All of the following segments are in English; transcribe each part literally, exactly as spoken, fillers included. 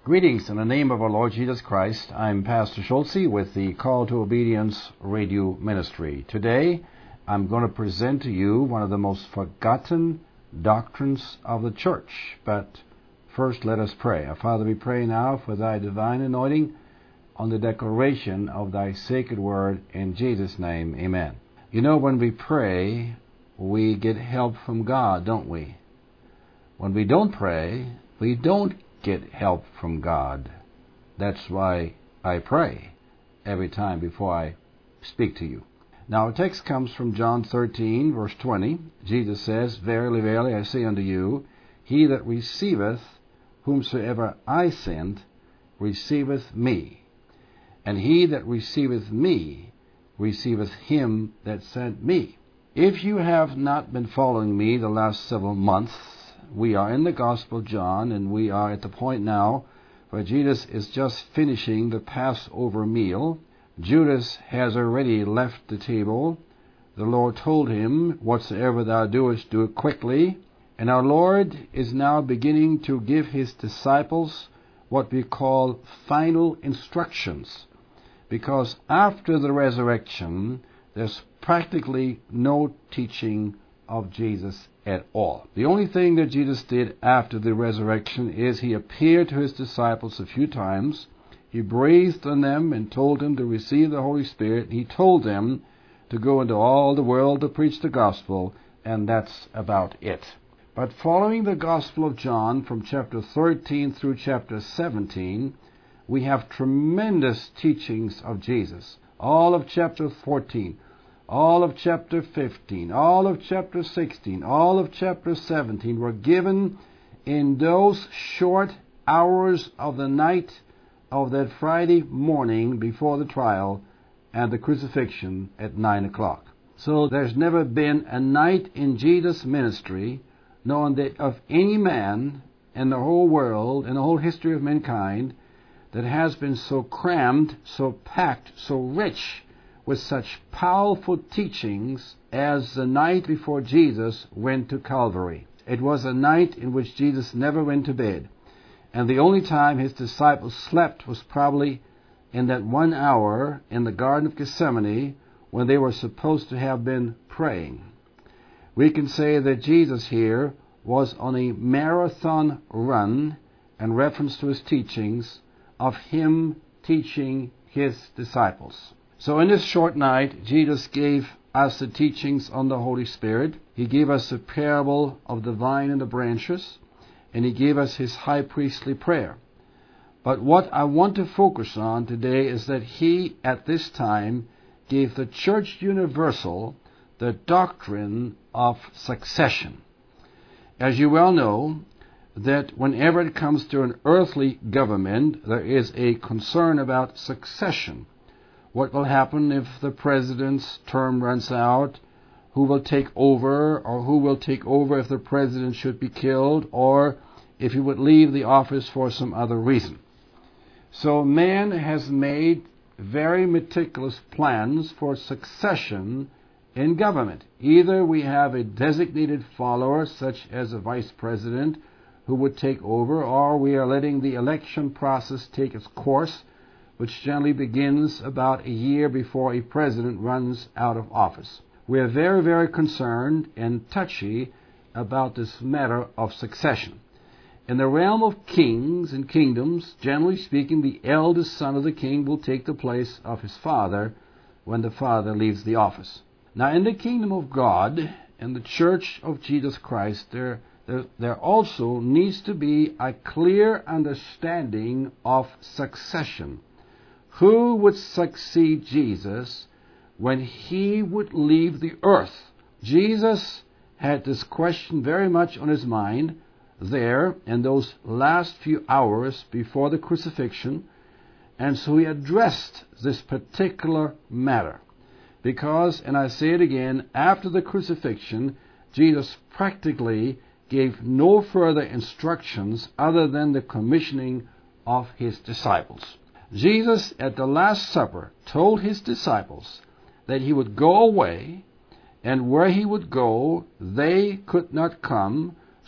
Greetings in the name of our Lord Jesus Christ. I'm Pastor Schultze with the Call to Obedience Radio Ministry. Today, I'm going to present to you one of the most forgotten doctrines of the church. But first, let us pray. Our Father, we pray now for thy divine anointing on the declaration of thy sacred word. In Jesus' name, amen. You know, when we pray, we get help from God, don't we? When we don't pray, we don't get help from God. That's why I pray every time before I speak to you. Now, our text comes from John thirteen, verse twenty. Jesus says, Verily, verily, I say unto you, he that receiveth whomsoever I send, receiveth me. And he that receiveth me, receiveth him that sent me. If you have not been following me the last several months, we are in the Gospel of John, and we are at the point now where Jesus is just finishing the Passover meal. Judas has already left the table. The Lord told him, Whatsoever thou doest, do it quickly. And our Lord is now beginning to give his disciples what we call final instructions. Because after the resurrection, there's practically no teaching of Jesus at all. The only thing that Jesus did after the resurrection is he appeared to his disciples a few times. He breathed on them and told them to receive the Holy Spirit. He told them to go into all the world to preach the gospel, and that's about it. But following the Gospel of John from chapter thirteen through chapter seventeen, we have tremendous teachings of Jesus. All of chapter fourteen, all of chapter fifteen, all of chapter sixteen, all of chapter seventeen were given in those short hours of the night of that Friday morning before the trial and the crucifixion at nine o'clock. So there's never been a night in Jesus' ministry, known that of any man in the whole world, in the whole history of mankind, that has been so crammed, so packed, so rich with such powerful teachings as the night before Jesus went to Calvary. It was a night in which Jesus never went to bed. And the only time his disciples slept was probably in that one hour in the Garden of Gethsemane when they were supposed to have been praying. We can say that Jesus here was on a marathon run in reference to his teachings of him teaching his disciples. So in this short night, Jesus gave us the teachings on the Holy Spirit. He gave us the parable of the vine and the branches, and he gave us his high priestly prayer. But what I want to focus on today is that he, at this time, gave the Church Universal the doctrine of succession. As you well know, that whenever it comes to an earthly government, there is a concern about succession. What will happen if the president's term runs out? Who will take over, or who will take over if the president should be killed, or if he would leave the office for some other reason? So man has made very meticulous plans for succession in government. Either we have a designated follower, such as a vice president, who would take over, or we are letting the election process take its course, which generally begins about a year before a president runs out of office. We are very, very concerned and touchy about this matter of succession. In the realm of kings and kingdoms, generally speaking, the eldest son of the king will take the place of his father when the father leaves the office. Now, in the kingdom of God and the church of Jesus Christ, there, there, there also needs to be a clear understanding of succession. Who would succeed Jesus when he would leave the earth? Jesus had this question very much on his mind there in those last few hours before the crucifixion, and so he addressed this particular matter. Because, and I say it again, after the crucifixion, Jesus practically gave no further instructions other than the commissioning of his disciples. Jesus, at the Last Supper, told his disciples that he would go away, and where he would go, they could not come,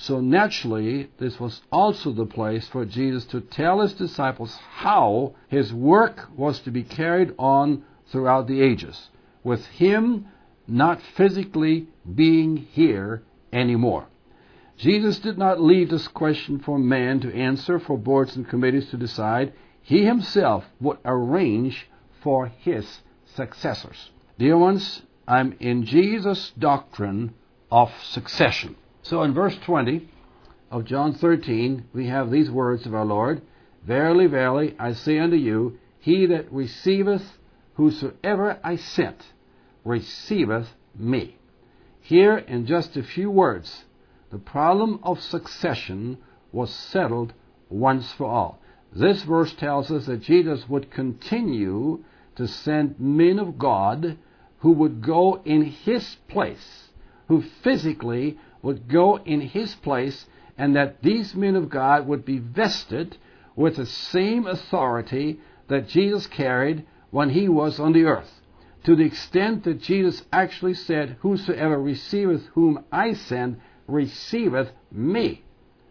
So naturally, this was also the place for Jesus to tell his disciples how his work was to be carried on throughout the ages, with him not physically being here anymore. Jesus did not leave this question for man to answer, for boards and committees to decide. He himself would arrange for his successors. Dear ones, I'm in Jesus' doctrine of succession. So in verse twenty of John thirteen, we have these words of our Lord, Verily, verily, I say unto you, he that receiveth whosoever I sent, receiveth me. Here, in just a few words, the problem of succession was settled once for all. This verse tells us that Jesus would continue to send men of God who would go in his place, who physically would go in his place, and that these men of God would be vested with the same authority that Jesus carried when he was on the earth. To the extent that Jesus actually said, Whosoever receiveth whom I send, receiveth me.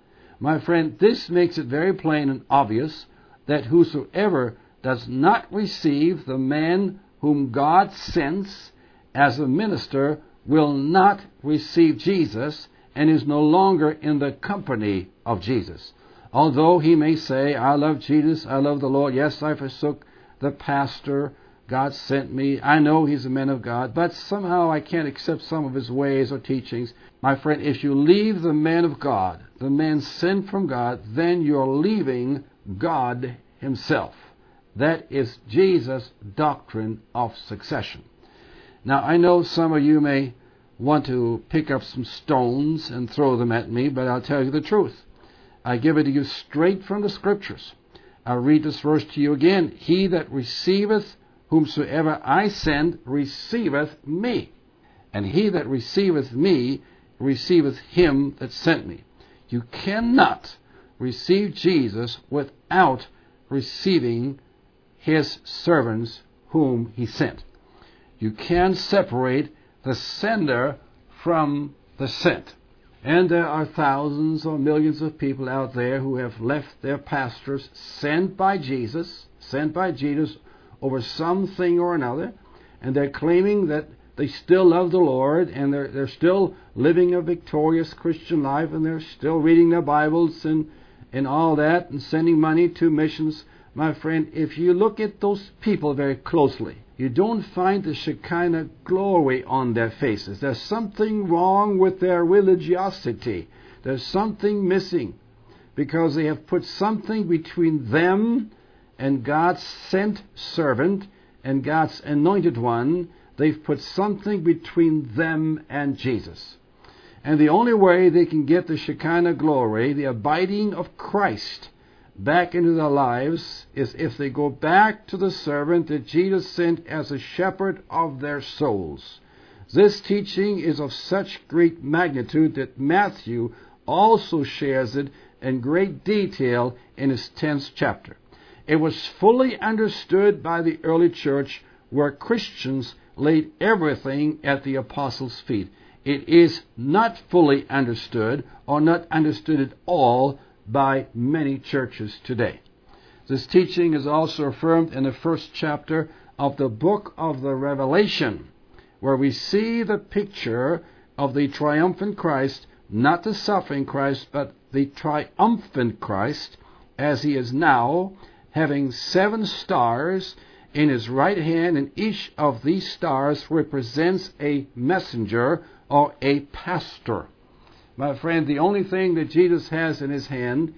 My friend, this makes it very plain and obvious that whosoever does not receive the man whom God sends as a minister will not receive Jesus and is no longer in the company of Jesus. Although he may say, I love Jesus, I love the Lord, yes, I forsook the pastor, God sent me, I know he's a man of God, but somehow I can't accept some of his ways or teachings. My friend, if you leave the man of God, the man sent from God, then you're leaving God himself. That is Jesus' doctrine of succession. Now, I know some of you may want to pick up some stones and throw them at me, but I'll tell you the truth. I give it to you straight from the Scriptures. I'll read this verse to you again. He that receiveth whomsoever I send receiveth me, and he that receiveth me receiveth him that sent me. You cannot receive Jesus without receiving his servants whom he sent. You can't separate the sender from the sent. And there are thousands or millions of people out there who have left their pastors sent by Jesus, sent by Jesus over something or another, and they're claiming that they still love the Lord, and they're, they're still living a victorious Christian life, and they're still reading their Bibles and, and all that, and sending money to missions. My friend, if you look at those people very closely, you don't find the Shekinah glory on their faces. There's something wrong with their religiosity. There's something missing, because they have put something between them and God's sent servant and God's anointed one. They've put something between them and Jesus. And the only way they can get the Shekinah glory, the abiding of Christ, back into their lives is if they go back to the servant that Jesus sent as a shepherd of their souls. This teaching is of such great magnitude that Matthew also shares it in great detail in his tenth chapter. It was fully understood by the early church, where Christians laid everything at the apostles' feet. It is not fully understood, or not understood at all, by many churches today. This teaching is also affirmed in the first chapter of the book of the Revelation, where we see the picture of the triumphant Christ, not the suffering Christ, but the triumphant Christ, as he is now, having seven stars in his right hand, and each of these stars represents a messenger or a pastor. My friend, the only thing that Jesus has in his hand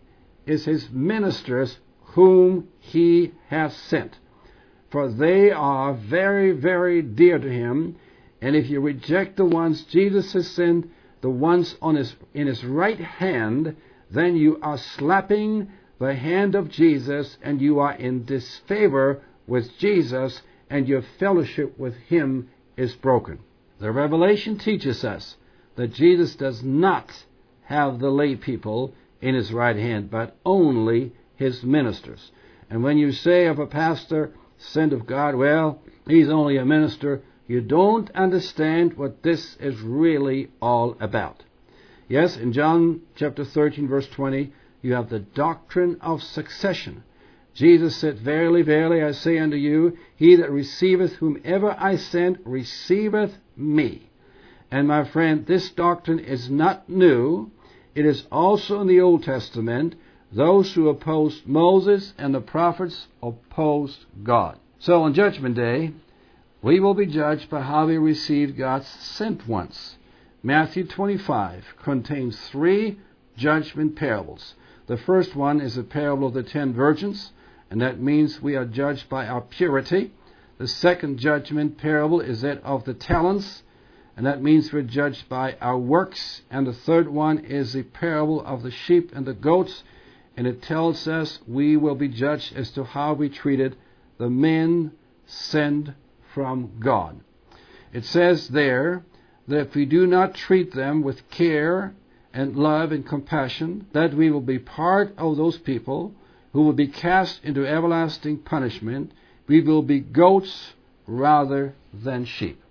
is his ministers whom he has sent. For they are very, very dear to him. And if you reject the ones Jesus has sent, the ones on his in his right hand, then you are slapping the hand of Jesus, and you are in disfavor with Jesus, and your fellowship with him is broken. The Revelation teaches us that Jesus does not have the lay people in his right hand, but only his ministers. And when you say of a pastor sent of God, well, he's only a minister, you don't understand what this is really all about. Yes, in John chapter thirteen, verse twenty, you have the doctrine of succession. Jesus said, Verily, verily, I say unto you, he that receiveth whomever I send receiveth me. And my friend, this doctrine is not new. It is also in the Old Testament. Those who opposed Moses and the prophets opposed God. So on Judgment Day, we will be judged by how we received God's sent ones. Matthew twenty-five contains three judgment parables. The first one is a parable of the ten virgins, and that means we are judged by our purity. The second judgment parable is that of the talents, and that means we're judged by our works. And the third one is the parable of the sheep and the goats, and it tells us we will be judged as to how we treated the men sent from God. It says there that if we do not treat them with care and love and compassion, that we will be part of those people who will be cast into everlasting punishment. We will be goats rather than sheep.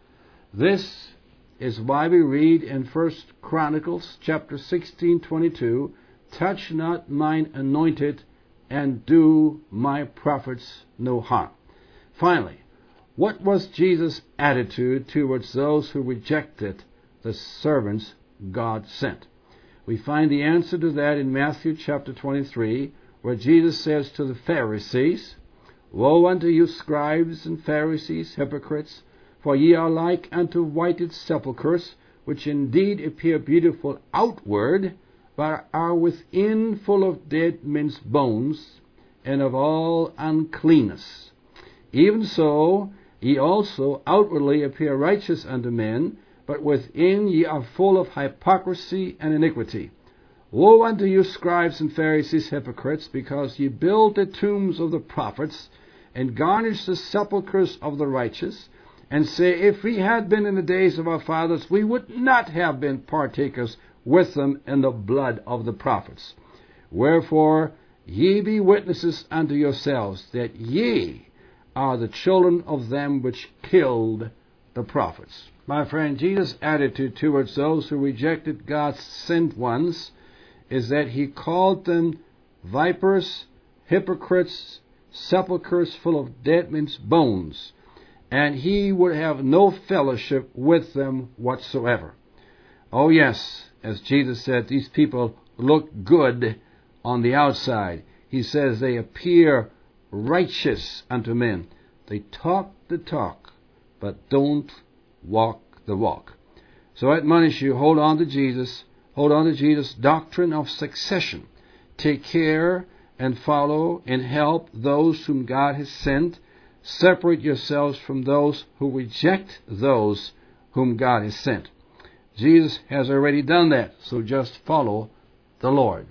This is why we read in First Chronicles chapter sixteen, twenty-two, touch not mine anointed, and do my prophets no harm. Finally, what was Jesus' attitude towards those who rejected the servants God sent? We find the answer to that in Matthew chapter twenty-three, where Jesus says to the Pharisees, Woe unto you, scribes and Pharisees, hypocrites! For ye are like unto whited sepulchres, which indeed appear beautiful outward, but are within full of dead men's bones, and of all uncleanness. Even so, ye also outwardly appear righteous unto men, but within ye are full of hypocrisy and iniquity. Woe unto you, scribes and Pharisees, hypocrites, because ye build the tombs of the prophets, and garnish the sepulchres of the righteous, and say, If we had been in the days of our fathers, we would not have been partakers with them in the blood of the prophets. Wherefore ye be witnesses unto yourselves, that ye are the children of them which killed the prophets. My friend, Jesus' attitude towards those who rejected God's sent ones is that he called them vipers, hypocrites, sepulchres full of dead men's bones, and he would have no fellowship with them whatsoever. Oh yes, as Jesus said, these people look good on the outside. He says they appear righteous unto men. They talk the talk, but don't walk the walk. So I admonish you, hold on to Jesus. Hold on to Jesus' doctrine of succession. Take care and follow and help those whom God has sent. Separate yourselves from those who reject those whom God has sent. Jesus has already done that, so just follow the Lord.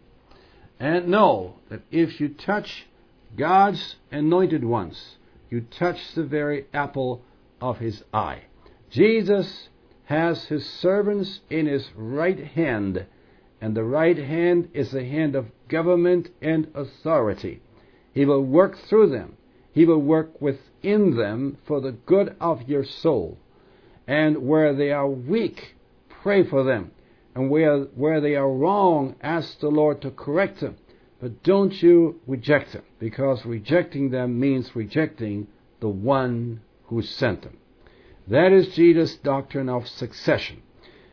And know that if you touch God's anointed ones, you touch the very apple of his eye. Jesus has his servants in his right hand, and the right hand is the hand of government and authority. He will work through them. He will work within them for the good of your soul. And where they are weak, pray for them. And where, where they are wrong, ask the Lord to correct them. But don't you reject them, because rejecting them means rejecting the one who sent them. That is Jesus' doctrine of succession.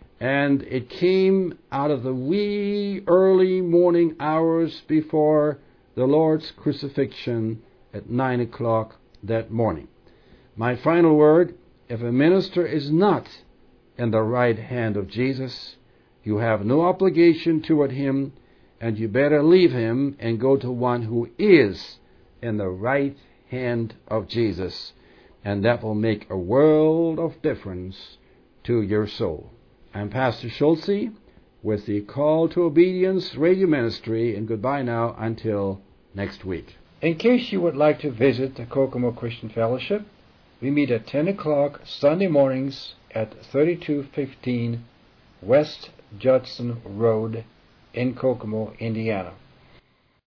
And it came out of the wee early morning hours before the Lord's crucifixion at nine o'clock that morning. My final word, if a minister is not in the right hand of Jesus, you have no obligation toward him, and you better leave him and go to one who is in the right hand of Jesus, and that will make a world of difference to your soul. I'm Pastor Schulze with the Call to Obedience Radio Ministry, and goodbye now until next week. In case you would like to visit the Kokomo Christian Fellowship, we meet at ten o'clock Sunday mornings at thirty-two fifteen West Judson Road in Kokomo, Indiana.